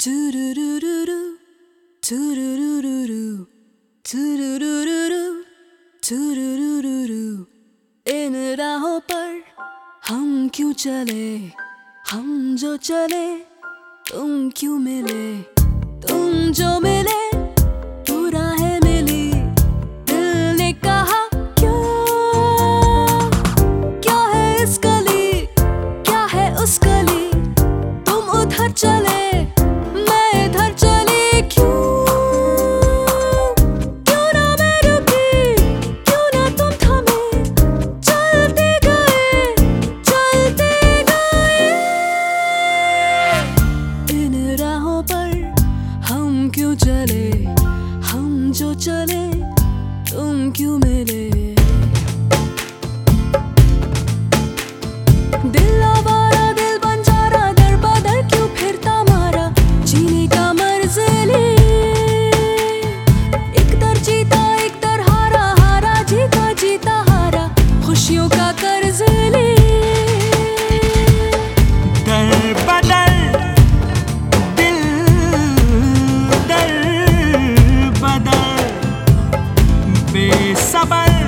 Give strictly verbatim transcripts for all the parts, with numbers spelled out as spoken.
टुरुरुरुरु, टुरुरुरुरु, टुरुरुरुरु, टुरुरुरुरु। इन राहों पर हम क्यों चले, हम जो चले तुम क्यों मिले, तुम जो मिले तो राहें मिली। दिल ने कहा क्यों, क्या है इस गली, क्या है उस गली, तुम उधर चले मैं इधर चली। क्यों, क्यों ना मैं रुकी, क्यों ना तुम थमे, चलते गए चलते गए। इन राहों पर हम क्यों चले, हम जो चले तुम क्यों मिले। दिल आवारा दिल बंजारा, दर बदर क्यों फिरता मारा, जीने का मर्ज ले। एक दर जीता एक दर हारा, हारा जीता जीता हारा, खुशियों का कर्ज ले। दर बदर दिल दर बदर बेसबर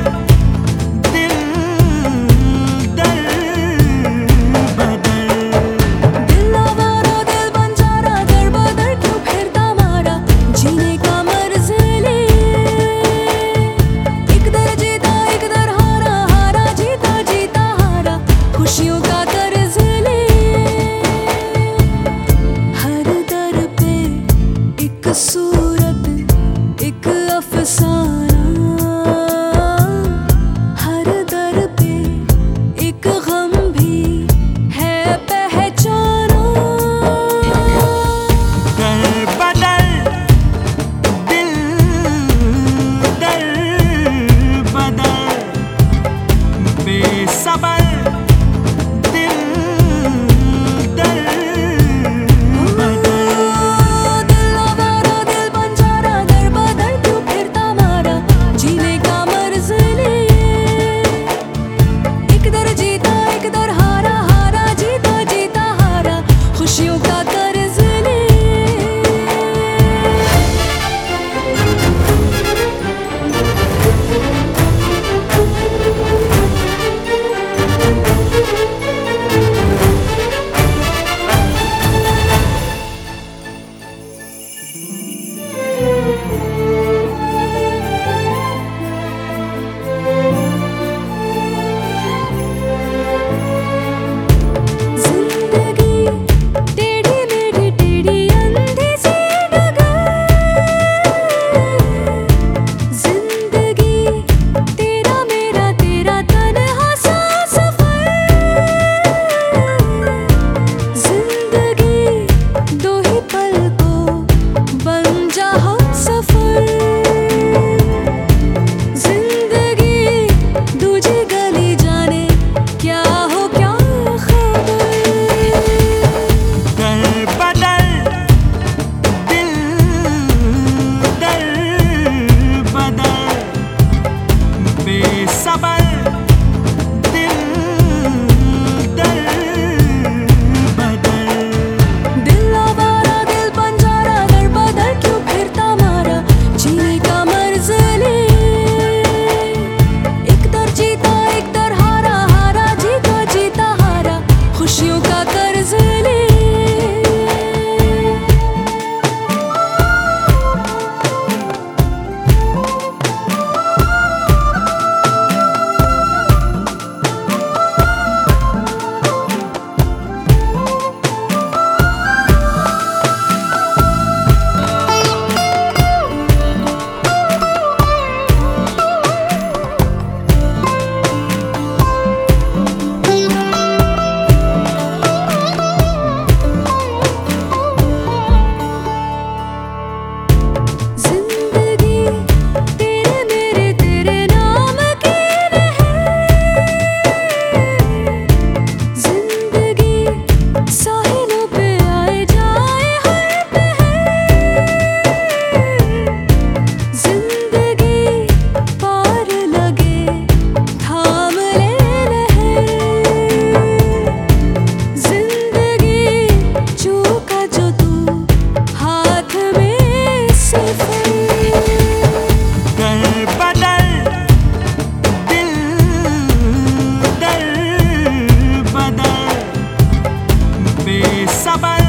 सबल